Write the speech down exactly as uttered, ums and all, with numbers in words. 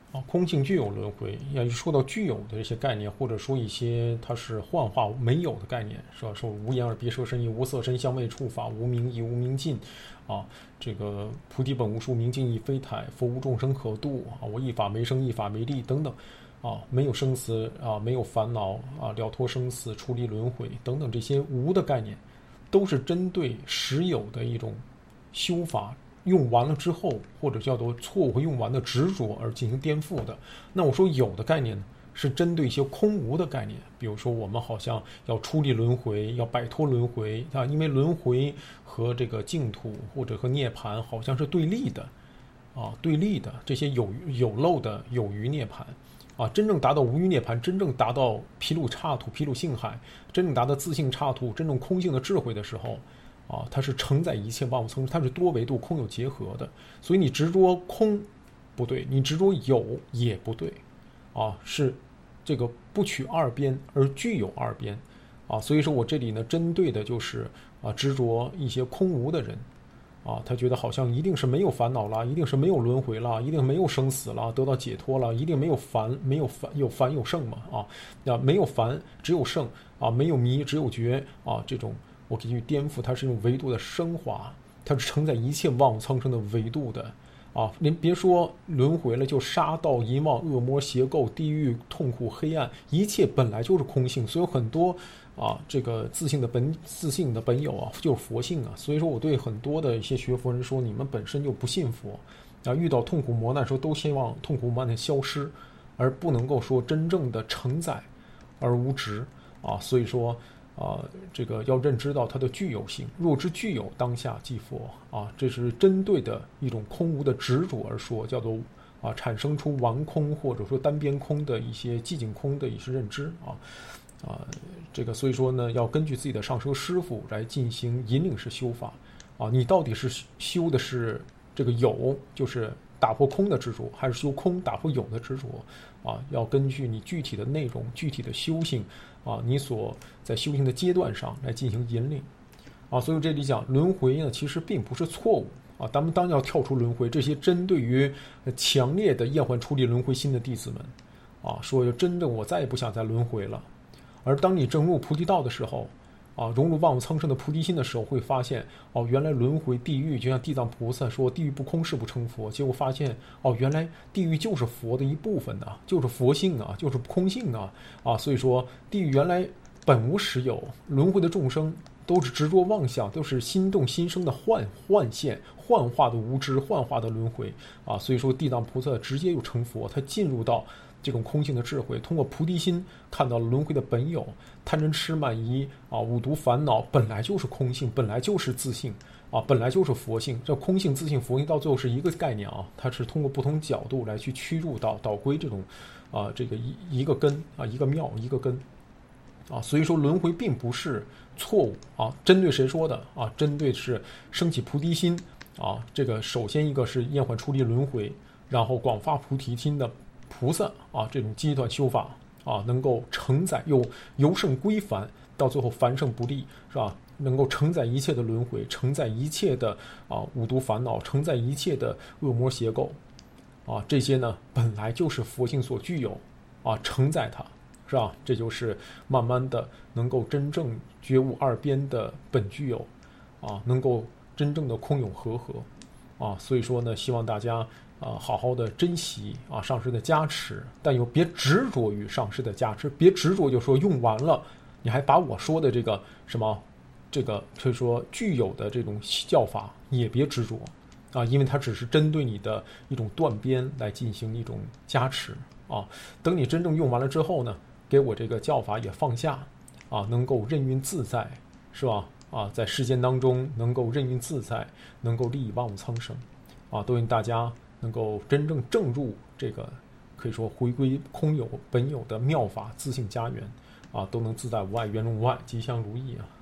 啊，空性具有轮回，要说到具有的这些概念，或者说一些它是幻化没有的概念，是吧？说无眼耳鼻舌身意，无色声香味触法，无明亦无明尽，啊，这个菩提本无树，明镜亦非台，佛无众生可度啊，我一法没生，一法没力等等，啊，没有生死啊，没有烦恼啊，了脱生死，出离轮回等等这些无的概念，都是针对实有的一种修法。用完了之后，或者叫做错误和用完的执着而进行颠覆的。那我说有的概念呢，是针对一些空无的概念，比如说我们好像要出离轮回，要摆脱轮回啊，因为轮回和这个净土或者和涅槃好像是对立的啊，对立的这些有有漏的有余涅槃啊，真正达到无余涅槃，真正达到毗卢刹土、毗卢性海，真正达到自性刹土、真正空性的智慧的时候。啊，它是承载一切万物层，它是多维度空有结合的，所以你执着空不对，你执着有也不对，啊，是这个不取二边而具有二边，啊，所以说我这里呢，针对的就是啊执着一些空无的人，啊，他觉得好像一定是没有烦恼了，一定是没有轮回了，一定没有生死了，得到解脱了，一定没有烦，没有烦有烦有胜嘛，啊，那没有烦只有胜啊，没有迷只有觉啊，这种。我可以去颠覆，它是一种维度的升华，它是承载一切万物苍生的维度的啊！您别说轮回了，就杀盗淫妄恶魔邪垢地狱痛苦黑暗，一切本来就是空性，所以有很多啊，这个自性的本自性的本有啊，就是佛性啊。所以说我对很多的一些学佛人说，你们本身就不信佛啊，遇到痛苦磨难的时候，都希望痛苦磨难消失，而不能够说真正的承载而无执啊。所以说。啊，这个要认知到它的具有性，若知具有，当下即佛啊，这是针对的一种空无的执着而说，叫做啊产生出顽空或者说单边空的一些寂静空的一些认知啊啊，这个所以说呢，要根据自己的上师师父来进行引领式修法啊，你到底是修的是这个有，就是打破空的执着，还是修空打破有的执着啊？要根据你具体的内容、具体的修行。啊，你所在修行的阶段上来进行引领，啊，所以这里讲轮回呢，其实并不是错误啊。咱们当要跳出轮回，这些针对于强烈的厌患出离轮回心的弟子们，啊，说真正我再也不想再轮回了。而当你证入菩提道的时候，啊，融入万物苍生的菩提心的时候，会发现哦，原来轮回地狱就像地藏菩萨说地狱不空誓不成佛，结果发现哦，原来地狱就是佛的一部分啊，就是佛性啊，就是空性啊啊，所以说地狱原来本无实有，轮回的众生都是执着妄想，都是心动心生的幻幻现、幻化的无知、幻化的轮回啊，所以说地藏菩萨直接就成佛，他进入到。这种空性的智慧，通过菩提心看到了轮回的本有，贪嗔痴慢疑啊，五毒烦恼本来就是空性，本来就是自性啊，本来就是佛性。这空性、自性、佛性到最后是一个概念啊，它是通过不同角度来去驱入到导归这种啊，这个一一个根啊，一个妙一个根啊，所以说轮回并不是错误啊。针对谁说的啊？针对是升起菩提心啊，这个首先一个是厌患出离轮回，然后广发菩提心的。菩萨啊，这种阶段修法啊，能够承载由由胜归凡，到最后凡圣不立，是吧？能够承载一切的轮回，承载一切的啊五毒烦恼，承载一切的恶魔邪垢，啊，这些呢本来就是佛性所具有，啊，承载它，是吧？这就是慢慢的能够真正觉悟二边的本具有，啊，能够真正的空有和合，啊，所以说呢，希望大家。啊，好好的珍惜啊上师的加持，但又别执着于上师的加持，别执着就说用完了，你还把我说的这个什么，这个所以说具有的这种教法也别执着啊，因为它只是针对你的一种断边来进行一种加持啊。等你真正用完了之后呢，给我这个教法也放下啊，能够任运自在，是吧？啊，在世间当中能够任运自在，能够利益万物苍生啊，都愿大家。能够真正证入这个可以说回归空有本有的妙法自性家园啊，都能自在无碍圆融无碍吉祥如意啊。